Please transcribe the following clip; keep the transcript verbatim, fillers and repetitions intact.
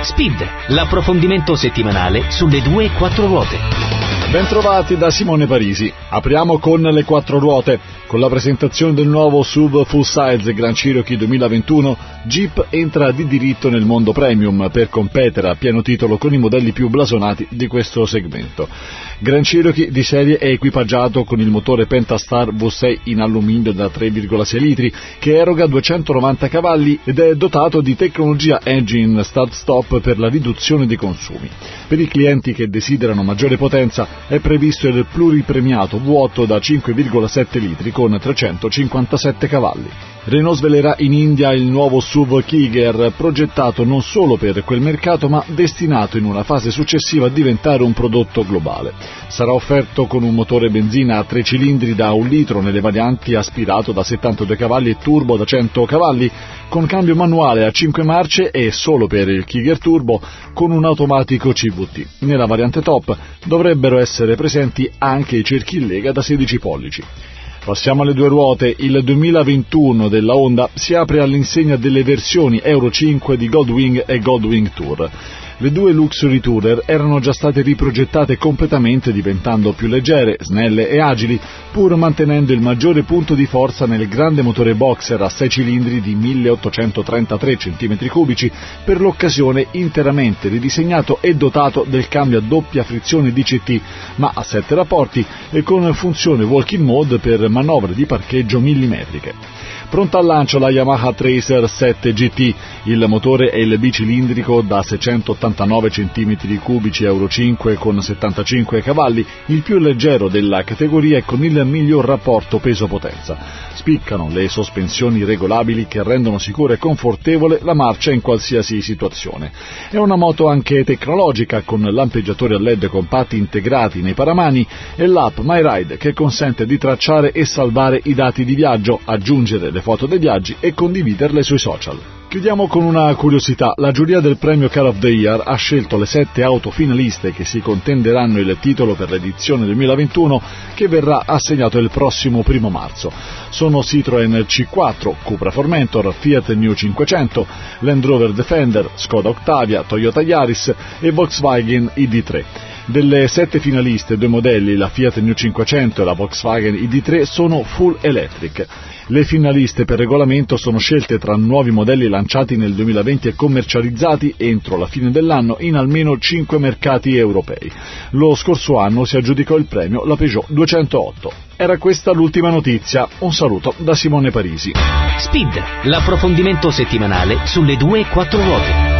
Speed, l'approfondimento settimanale sulle due e quattro ruote. Bentrovati da Simone Parisi. Apriamo con le quattro ruote. Con la presentazione del nuovo S U V Full Size Grand Cherokee duemilaventuno, Jeep entra di diritto nel mondo premium per competere a pieno titolo con i modelli più blasonati di questo segmento. Grand Cherokee di serie è equipaggiato con il motore Pentastar V sei in alluminio da tre virgola sei litri che eroga duecentonovanta cavalli ed è dotato di tecnologia Engine Start-Stop per la riduzione dei consumi. Per i clienti che desiderano maggiore potenza è previsto il pluripremiato V otto da cinque virgola sette litri con trecentocinquantasette cavalli. Renault svelerà in India il nuovo S U V Kiger, progettato non solo per quel mercato ma destinato in una fase successiva a diventare un prodotto globale. Sarà offerto con un motore benzina a tre cilindri da un litro nelle varianti aspirato da settantadue cavalli e turbo da cento cavalli, con cambio manuale a cinque marce e solo per il Kiger Turbo con un automatico C V T. Nella variante top dovrebbero essere presenti anche i cerchi in lega da sedici pollici. Passiamo alle due ruote. Il duemilaventuno della Honda si apre all'insegna delle versioni Euro cinque di Goldwing e Goldwing Tour. Le due Luxury Tourer erano già state riprogettate completamente diventando più leggere, snelle e agili, pur mantenendo il maggiore punto di forza nel grande motore boxer a sei cilindri di milleottocentotrentatré centimetri cubici, per l'occasione interamente ridisegnato e dotato del cambio a doppia frizione D C T, ma a sette rapporti e con funzione walk-in mode per manovre di parcheggio millimetriche. Pronta al lancio la Yamaha Tracer sette G T, il motore è il bicilindrico da seicentottantanove centimetri cubici Euro cinque con settantacinque cavalli, il più leggero della categoria e con il miglior rapporto peso-potenza. Spiccano le sospensioni regolabili che rendono sicura e confortevole la marcia in qualsiasi situazione. È una moto anche tecnologica con lampeggiatori a L E D compatti integrati nei paramani e l'app My Ride che consente di tracciare e salvare i dati di viaggio, aggiungere le foto dei viaggi e condividerle sui social. Chiudiamo con una curiosità. La giuria del premio Car of the Year ha scelto le sette auto finaliste che si contenderanno il titolo per l'edizione duemilaventuno che verrà assegnato il prossimo primo marzo. Sono Citroen C quattro, Cupra Formentor, Fiat New cinquecento, Land Rover Defender, Skoda Octavia, Toyota Yaris e Volkswagen I D tre. Delle sette finaliste, due modelli, la Fiat New cinquecento e la Volkswagen I D tre, sono full electric. Le finaliste per regolamento sono scelte tra nuovi modelli lanciati nel duemilaventi e commercializzati entro la fine dell'anno in almeno cinque mercati europei. Lo scorso anno si aggiudicò il premio la Peugeot duecentootto. Era questa l'ultima notizia. Un saluto da Simone Parisi. Speed, l'approfondimento settimanale sulle due e quattro ruote.